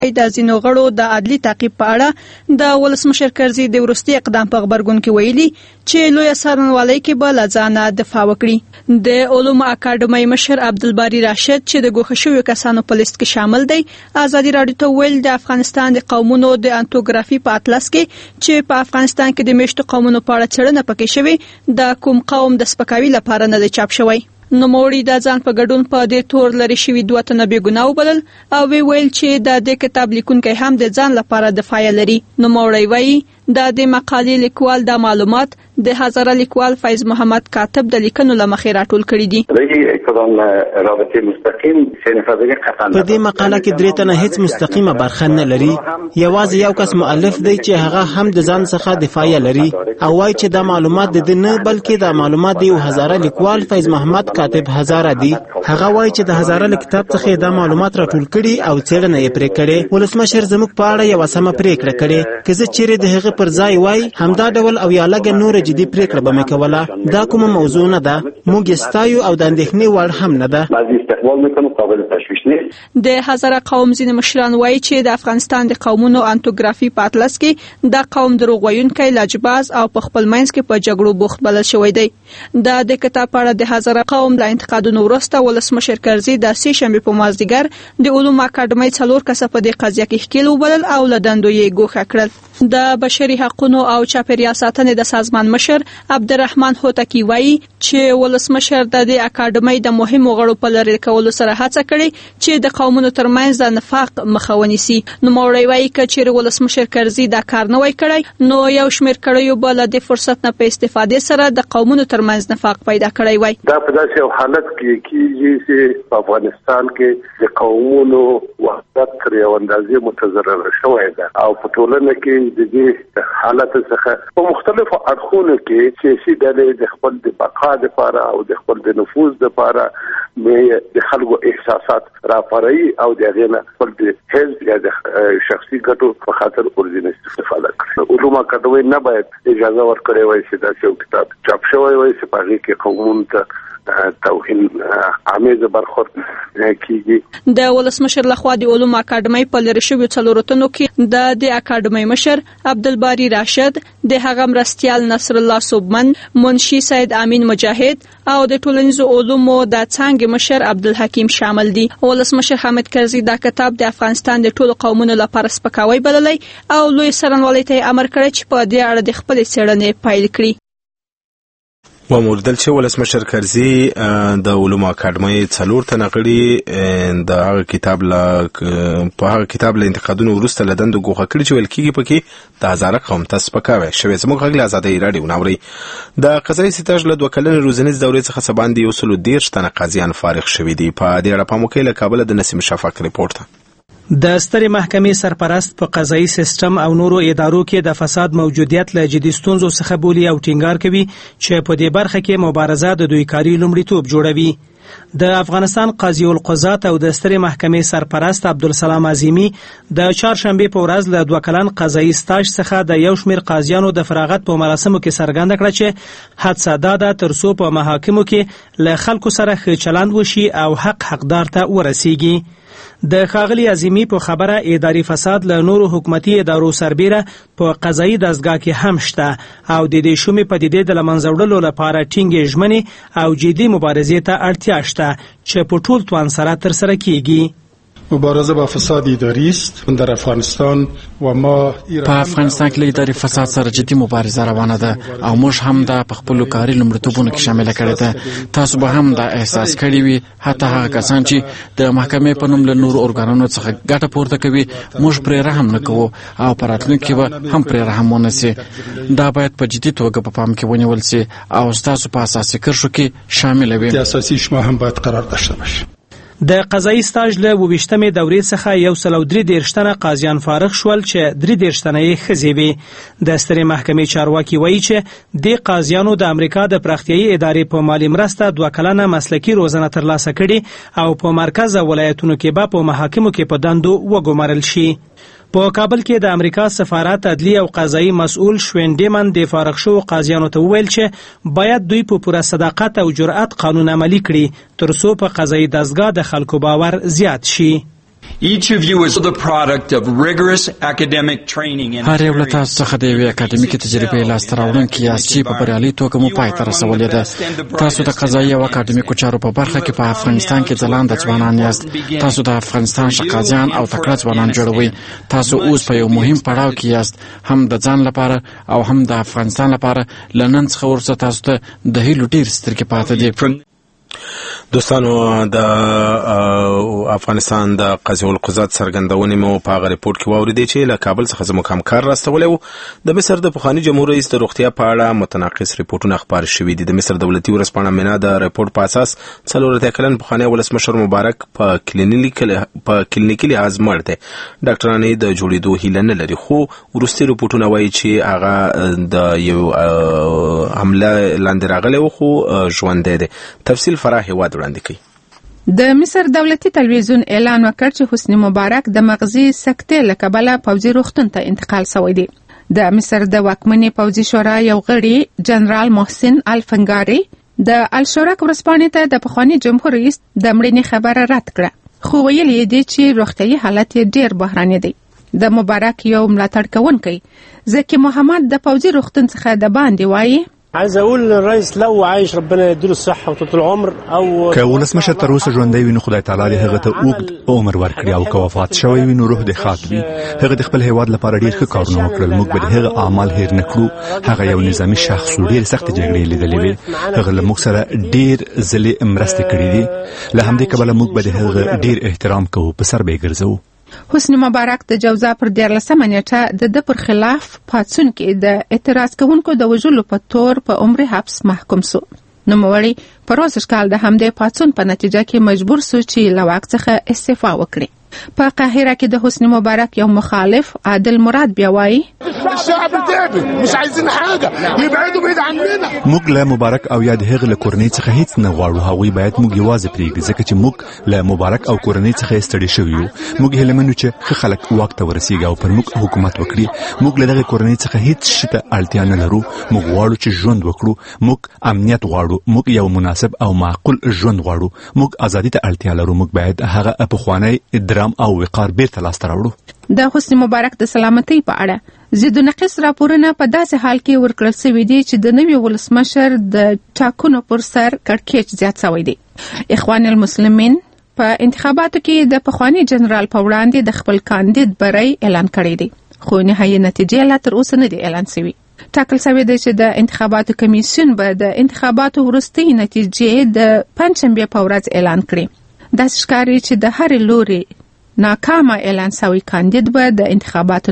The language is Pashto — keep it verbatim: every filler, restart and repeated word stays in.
د ځینو غړو د عدلي تعقیب په اړه د ولسمشر کرزي د وروستي اقدام په خبرګون کې ویلي چې لوی څارنوالۍ کې به له ځانه دفاع وکړي. د علومو اکاډمۍ مشر عبدالباري راشد چې د ګوښه شویو کسانو په لیست کې شامل دی ازادي راډیو ته ویل د افغانستان د قومونو د انټوګرافي په اطلس کې چې په افغانستان کې د میشتو قومونو په اړه څېړنه پکې شوې د کوم قوم د سپکاوي لپاره نه دی چاپ شوی. نوموړي د ځان په ګډون په دې تور لري شوي دوه تنه بې ګناه وبلل او وی ویل چې د دې کتاب لیکونکی هم د ځان لپاره دفاع لري. نوموړي وایي د دې مقالې لیکوال د معلومات د هزاره لیکوال فیض محمد کاتب د لیکنو لمخې راټول کړي دي. په دې مقاله کې درې تنه هیڅ مستقیمه برخه نه لري، یوازې یو کس مؤلف دی چې هغه هم د ځان څخه دفاع لري او وایي چې دا معلومات د نه بلکې د معلومات دی هزاره لیکوال فیض محمد کاتب هزاره دی. هغه وایي چې د هزاره کتاب څخه دا معلومات راټول کړي او څېړنه یې پرې کړې. ولسمشر زموږ په اړه یو سمه پریکړه کړې که زه چیرې د هغه پر ځای وای همدا ډول او یا لږه نور جدي پریکړه به مې کوله. دا کومه موضوع نه ده، موږ ستایو او د اندېښنې وړ هم نه ده. د هزاره قوم ځینې مشران وایي چې د افغانستان د قومونو انټوګرافي په اطلس کې دا قوم دروغ ویونکی، لاجباز او په خپل منځ کې په جګړو بوخت بلل شوی دی. د دې کتاب په اړه د هزاره قوم له انتقادونو وروسته ولسمشر کرزي د سې شنبې په مازدیګر د علومو اکاډمۍ څلور کسه په دې قضیه کې ښکیل وبلل او له دندو یې ګوښه کړل. د بشري حقوقو او چاپیریال ساتنې د سازمان مشر عبدالرحمن هوتکی وایي چې ولسمشر د دې اکاډمۍ د مهمو غړو په لرې کولو سره هڅه کړې چې د قومونو ترمنځ د نفاق مخه ونیسي. نوموړی وایي که چیرې ولسمشر کرزي دا کار نه وای کړی نو یو شمېر کړیو به له دې فرصت نه په استفادې سره د قومونو ترمنځ نفاق پیدا کړی وای. دا په داسې یو حالت کې کېږي چې په افغانستان کې د قومونو وحدت تر یو اندازې متضرره شوی ده او په ټولنه کې د دې حالت څخه په مختلفو اړخونو کې سیاسي ډلې د خپل د بقا لپاره او د خپل د نفوذ لپاره د خلکو احساسات راپاروي او د هغې نه خپل د حزب یا د شخصي ګټو په خاطر ورځنی استفاده کوي. علومو اکاډمۍ نه باید اجازه ورکړې وای چې دا یو کتاب چاپ شوی وای چې په هغې کې قومونو ته توهین عامیز برخورد کیږي. د ولسمشر لخوا د علومو اکاډمۍ په لري شویو څلورو تنو کې د د اکاډمۍ مشر عبدالباري راشد، د هغه مرستیال نصر الله صوبمن، منشي سید امین مجاهد او د ټولنیزو علومو د څانګې مشر عبدالحکیم شامل دي. ولسمشر حامد کرزي دا کتاب د افغانستان د ټولو قومونو لپاره سپکاوی بللی او لوی څارنوالۍ ته امر کړی چې په دې اړه د خپلې څېړنې پیل کړي. وموردل چې ولسمشر کرزي د علومو اکاډمۍ څلور تنه غړي د هغه کتاب له په هغه کتاب له انتقادونو وروسته له دندو ګوښه کړي چې ویل کېږي پکې د هزاره قوم ته سپکاوی شوی. زموږ غږ له ازادۍ راډیو ناوري د قضایي ستاژ له دوه کلنې روزنیز دورې څخه څه باندې یو سلو دېرش تنه قاضیان فارغ شوي دي. په دې اړه پام وکړئ. له کابله د نسیم شفاق ریپورت ته. د سترې محکمې سرپرست په قضایي سیستم او نورو ادارو کې د فساد موجودیت له جدي ستونزو څخه بولي او ټینګار کوي چې په دې برخه کې مبارزه د دوی کاري لومړیتوب جوړوي. د افغانستان قاضي القضات او د سترې محکمې سرپرست عبدالسلام عظیمی د چهارشنبې په ورځ له دوه کلن قضایي سټاژ څخه د یو شمېر قاضیانو د فراغت په مراسمو کې څرګنده کړه چې حادثه دا ده تر څو په محاکمو کې له خلکو سره ښه چلند وشي او حق حقدار ته ورسیږي. د ښاغلي عظیمی په خبره اداري فساد له نورو حکومتي ادارو سربیره په قضایي دستګاه کې هم شته او د دې شومې پدیدې د له منځه وړلو لپاره ټینګې ژمنې او جدي مبارزې ته اړتیا شته چې په ټول توان سره ترسره کیږي. مبارزه با فساد اداری است در افغانستان و ما په افغانستان کې اداري فساد سره جدي مبارزه روانه ده او موږ هم دا په خپل کاري لومړیتوبونو کې شامل کړی ده. تاسو به هم دا احساس کړی وي حتی هغه کسان چې د محکمې په نوم له نورو ارګانونو څخه ګټه پورته کوي موږ پرې رحم نه کوو او په راتلونکي کې به هم پرې رحم ونه سي. دا باید په جدي توګه په پام کې ونیول سي او ستاسو په اساسي کرښو کې شامل وي. اساسي شما هم باید قرار داشته باشه. د قضایي سټاژ له اوویشتمې دورې څخه یو سل او درې دېرش تنه قاضیان فارغ شول چې درې دېرش تنه یې ښځې وې. د سترې محکمې چارواکي وایي چې دې قاضیانو د امریکا د پراختیایي ادارې په مالي مرسته دوه کلنه مسلکي روزنه ترلاسه کړي او په مرکز او ولایتونو کې به په محاکمو کې په دندو وګمارل شي. په کابل کې د امریکا سفارت عدلی او قضایي مسؤل شوین ډیمن د فارغ شو قاضیانو ته وویل چې باید دوی په پوره صداقت او جرأت قانون عملی کړي تر څو په قضایي دستګاه د خلکو باور زیات شي. Each of you is the product of rigorous academic training and هر یو له تاسو څخه د یوې اکاډمیکي تجربې لاسته راوړونکي یاست چې په بریالي توګه مو پای ته رسولې ده. تاسو د قضایي او اکاډمیکو چارو په برخه کې په افغانستان کې ځلانده ځوانان یاست. تاسو د افغانستان شقازیان او تکړه ځوانان جوړوي. تاسو اوس په یو مهم پړاو کې یاست، هم د ځان لپاره او هم د افغانستان لپاره. له نن څخه وروسته تاسو ته د هیلو ډېر سترګې پاتې دي. دوستانو، د افغانستان د قضیه القضات څرګندونې مو په هغه ریپورت کې واورېدې چې له کابل څخه زموږ همکار راستولی و. د مصر د پخواني جمهور رئیس د روغتیا په اړه متناقض ریپورټونه خپاره شوي دي. د مصر دولتي ورځپاڼه مینا د ریپورت په اساس څلور اتیا کلن پخوانی ولسمشر مبارک په کلینیکي لحاظ مړ دی. ډاکټران یې د جوړېدو هیله نه لري، خو وروستي ریپورټونه وایي چې هغه د یو حمله لاندې راغلی و خو ژوندی دی. تفصیل فراه هیواد وړاندې کوي. د مصر دولتي تلویزیون اعلان وکړ چې حسنی مبارک د مغزي سکتې له کبله پوځي روغتون ته انتقال شوی دی. د مصر د واکمنې پوځي شورا یو غړي جنرال محسن الفنګاری د الشرق ورځپاڼې ته د پخواني جمهور رئیس د مړینې خبره رد کړه، خو ویلي یې دي چې روغتیايي حالت یې ډېر بحراني دی. د مبارک یو ملاتړ کوونکی زکي محمد د پوځي روغتون څخه د باندې وایي: عايز اقول للرئيس لو عايش ربنا يديله الصحه وطول العمر او که ولسمشر تر اوسه ژوندی وي نو خدای تعالی دې هغه ته اوږد عمر ورکړي، او که وفات شوی وي نو روح دې ښاد وي. هغه د خپل هیواد لپاره ډیر ښه کارونه وکړل. موږ به هغه اعمال هیر نه کړو. هغه یو نظامی شخص و، ډیر سخت جګړې لیدلې وي. هغه له موږ سره ډیر ځلې مرسته کړې دي. له همدې کبله موږ به هغه ډیر احترام کوو، په سر به یې ګرځو. حسنی مبارک د جوزا پر دیارلسمه نیټه د د پر خلاف پاڅون کې د اعتراض کوونکو د وژلو په تور په عمر حبس محکوم شو. نوموړی په روزش کال د همدې پاڅون په نتیجه کې مجبور شو چې له واک څخه استعفا وکړي. په قاهره کې د حسنی مبارک یو مخالف عادل مراد بیا وایي: الشعب تعب، مش عايزين حاجه، يبعدوا بعيد عننا. موږ له مبارک او یا د هغه له کورنۍ څخه هیڅ نه غواړو. هغوی باید موږ یوازې پرېږدي، ځکه چې موږ له مبارک او کورنۍ څخه ستړي شوي یو. موږ هیله منو چې ښه خلک واک ته ورسیږي او پر موږ حکومت وکړي. موږ له دغه کورنۍ څخه هیڅ شي ته اړتیا نه لرو. موږ غواړو چې ژوند وکړو. موږ امنیت غواړو. موږ یو مناسب او معقول ژوند غواړو. موږ ازادي ته اړتیا لرو. موږ باید هغه پخوانی درام او وقار بیرته لاسته راوړو. د حسنی مبارک د سلامتۍ په اړه ضد نقص راپورونه په داسې حال کې ورکړل شوي دي چې د نوي ولسمشر د ټاکنو پر سر کړکېچ زیات شوی دی. اخوان المسلمین په انتخاباتو کې د پخوانی جنرال په وړاندې د خپل کاندید بری اعلان کړی دی، خو نهایي نتیجې لا تر اوسه نه دی اعلان شوی. ټاکل شوی دی چې د انتخاباتو کمیسیون به د انتخاباتو وروستۍ نتیجې د پنجشنبې په ورځ اعلان کړي. داسې ښکاري چې د هرې لوري ناکامه اعلان شوی کاندید به د انتخاباتو